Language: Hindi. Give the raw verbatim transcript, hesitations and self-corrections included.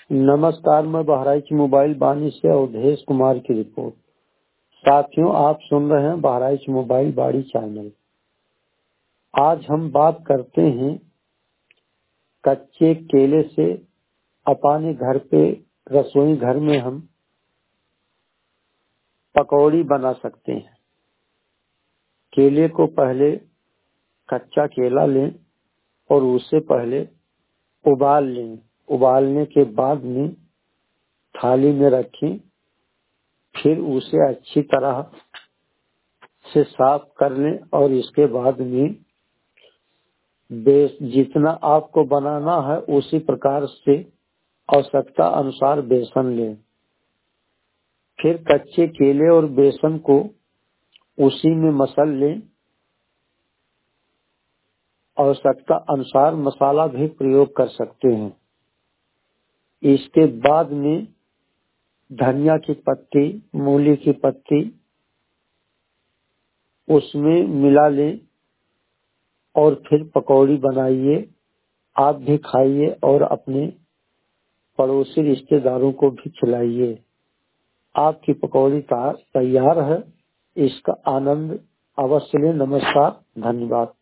नमस्कार, मैं बहराइच मोबाइल बानी से अवधेश कुमार की रिपोर्ट। साथियों, आप सुन रहे हैं बहराइच मोबाइल बाड़ी चैनल। आज हम बात करते हैं कच्चे केले से अपने घर पे रसोई घर में हम पकौड़ी बना सकते हैं। केले को पहले कच्चा केला लें और उससे पहले उबाल लें। उबालने के बाद में थाली में रखें, फिर उसे अच्छी तरह से साफ कर लें और इसके बाद में बेस जितना आपको बनाना है उसी प्रकार से आवश्यकता अनुसार बेसन लें। फिर कच्चे केले और बेसन को उसी में मसल लें। आवश्यकता अनुसार मसाला भी प्रयोग कर सकते हैं। इसके बाद में धनिया की पत्ती, मूली की पत्ती उसमें मिला लें और फिर पकौड़ी बनाइए। आप भी खाइए और अपने पड़ोसी रिश्तेदारों को भी खिलाइए। आपकी पकौड़ी तैयार है। इसका आनंद अवश्य लें। नमस्कार, धन्यवाद।